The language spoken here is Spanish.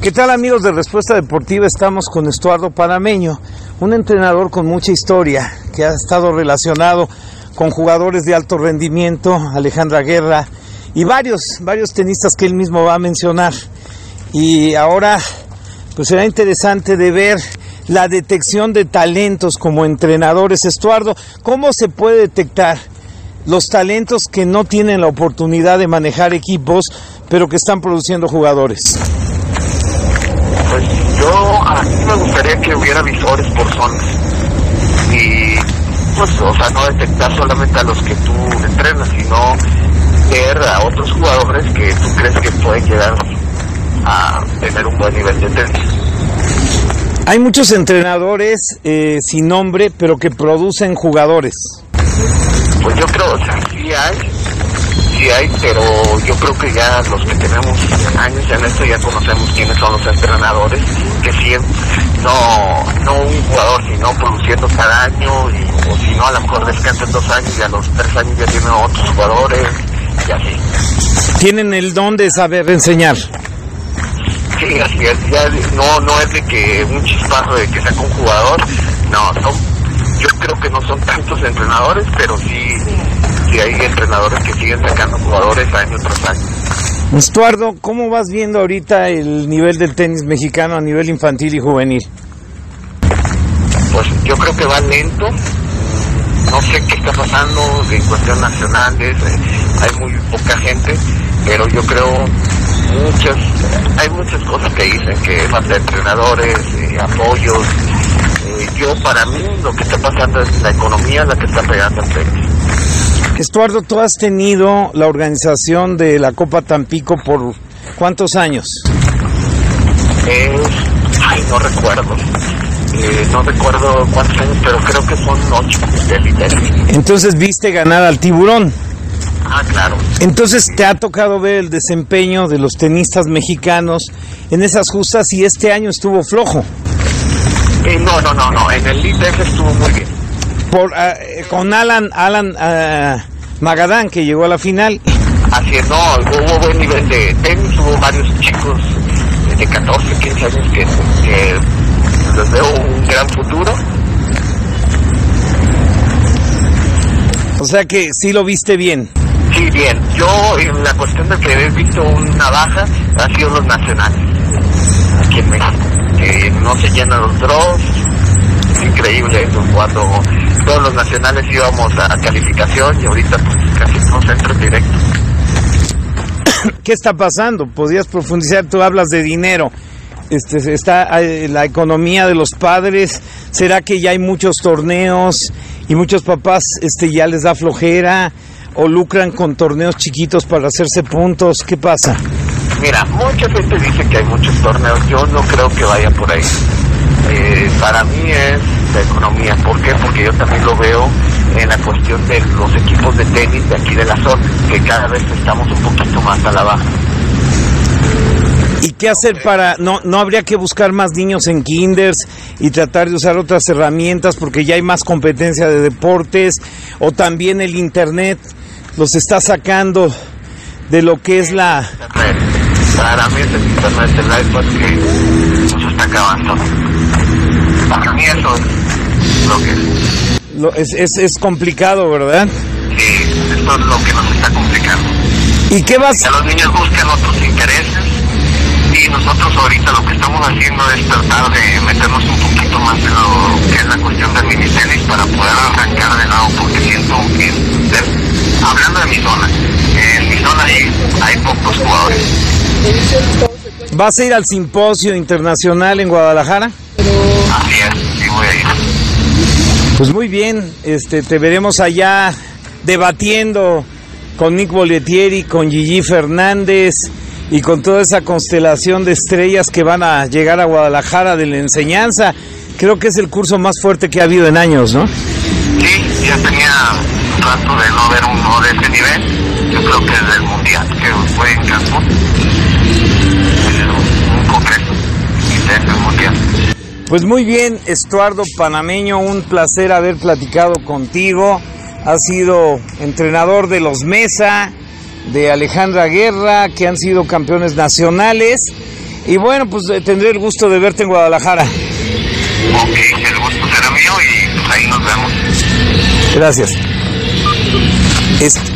¿Qué tal, amigos de Respuesta Deportiva? Estamos con Estuardo Panameño, un entrenador con mucha historia que ha estado relacionado con jugadores de alto rendimiento, Alejandra Guerra y varios tenistas que él mismo va a mencionar. Y ahora pues será interesante de ver la detección de talentos como entrenadores. Estuardo, ¿cómo se puede detectar los talentos que no tienen la oportunidad de manejar equipos, pero que están produciendo jugadores? Pues a mí me gustaría que hubiera visores por zonas y pues, no detectar solamente a los que tú entrenas, sino ver a otros jugadores que tú crees que pueden llegar a tener un buen nivel de tenis. Hay muchos entrenadores sin nombre, pero que producen jugadores. Pues yo creo, sí hay, pero yo creo que ya los que tenemos años en esto ya conocemos quiénes son los entrenadores, que siempre, no un jugador, sino produciendo cada año, o si no, a lo mejor descansan 2 años y a los 3 años ya tienen otros jugadores, y así. Tienen el don de saber enseñar. Sí, así es, ya no es de que un chispazo de que saca un jugador, yo creo que no son tantos entrenadores, pero sí hay entrenadores que siguen sacando jugadores año tras año. Estuardo, ¿cómo vas viendo ahorita el nivel del tenis mexicano a nivel infantil y juvenil? Pues yo creo que va lento, no sé qué está pasando en cuestión nacionales, hay muy poca gente, pero yo creo hay muchas cosas que dicen que falta entrenadores, apoyos. Para mí lo que está pasando es la economía la que está pegando al tenis. Estuardo, tú has tenido la organización de la Copa Tampico por ¿cuántos años? No recuerdo. No recuerdo cuántos años, pero creo que son 8 de líderes. Entonces viste ganar al Tiburón. Claro. Entonces te ha tocado ver el desempeño de los tenistas mexicanos en esas justas y este año estuvo flojo. No, en el ITF estuvo muy bien. Con Alan Magadán, que llegó a la final. Así es, hubo buen nivel de tenis, hubo varios chicos de 14, 15 años que les veo un gran futuro. O sea que sí lo viste bien. Sí, bien. Yo, en la cuestión de que he visto una baja, ha sido los nacionales, aquí en México, que no se llenan los draws. Es increíble eso, cuando todos los nacionales íbamos a calificación y ahorita pues casi no entran directo. ¿Qué está pasando? ¿Podrías profundizar? Tú hablas de dinero. Está la economía de los padres. ¿Será que ya hay muchos torneos y muchos papás ya les da flojera o lucran con torneos chiquitos para hacerse puntos? ¿Qué pasa? Mira, mucha gente dice que hay muchos torneos. Yo no creo que vaya por ahí. Para mí es la economía. ¿Por qué? Porque yo también lo veo en la cuestión de los equipos de tenis de aquí de la zona, que cada vez estamos un poquito más a la baja. ¿Y qué hacer para... no habría que buscar más niños en kinders y tratar de usar otras herramientas porque ya hay más competencia de deportes, o también el internet los está sacando de lo que es la... Para mí es el internet, el iPad que nos está acabando. Para mí eso es lo que es. Es complicado, ¿verdad? Sí, esto es lo que nos está complicando. ¿Y qué vas? Que los niños buscan otros intereses y nosotros ahorita lo que estamos haciendo es tratar de meternos un poquito más en lo que es la cuestión del mini tenis para poder arrancar de nuevo, porque siento que, hablando de mi zona, en mi zona hay pocos jugadores. ¿Vas a ir al simposio internacional en Guadalajara? Así es, sí voy a ir. Pues muy bien, te veremos allá debatiendo con Nick Bollettieri, con Gigi Fernández y con toda esa constelación de estrellas que van a llegar a Guadalajara de la enseñanza. Creo que es el curso más fuerte que ha habido en años, ¿no? Sí, ya tenía rato de no ver uno de ese nivel. Yo creo que es del mundial, que fue en Cancún. Un congreso del mundial. Pues muy bien, Estuardo Panameño, un placer haber platicado contigo. Has sido entrenador de los Mesa, de Alejandra Guerra, que han sido campeones nacionales, Y bueno, pues tendré el gusto de verte en Guadalajara. Ok, el gusto será mío y pues ahí nos vemos. Gracias.